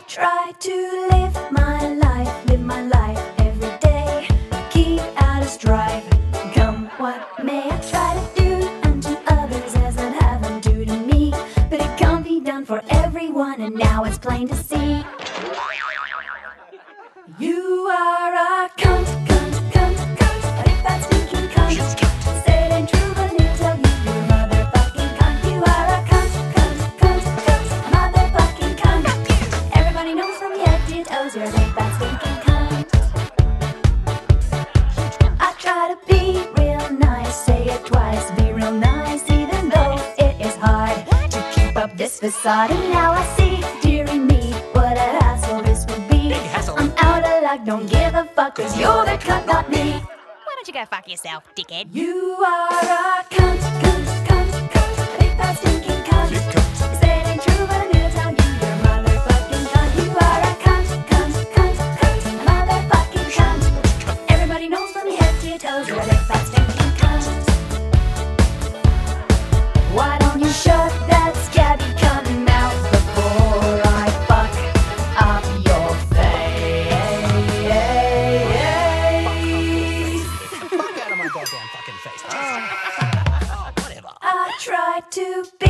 try to live my life every day. Keep out of strife, come what may. I try to do unto others as I'd have them do to me, but it can't be done for everyone, and now it's plain to see. You are a cunt, cunt, cunt, cunt, a big fat stinking cunt. Say it ain't true, but it'll tell you you're a motherfucking cunt. You are a cunt, cunt, cunt, cunt, a motherfucking cunt. Everybody knows from your head to your toes you're a big fat stinking cunt. I try to be real nice, say it twice, be real nice, even though it is hard to keep up this facade. And now I see, dearie me, what a hassle this would be. I'm out of luck, don't give a fuck, cause you're the cunt, not me. Why don't you go fuck yourself, dickhead? You are a cunt, cunt, cunt, cunt, a big fat stinking cunt. You say it ain't true, but I'm gonna tell you you're a motherfucking cunt. You are a cunt, cunt, cunt, cunt, a motherfucking cunt. Everybody knows from your head to your toes you're a big fat stinking cunt. Why don't you shut that scabby cunt mouth before I fuck up your face? Fuck out of my goddamn fucking face. Oh, whatever. I try to be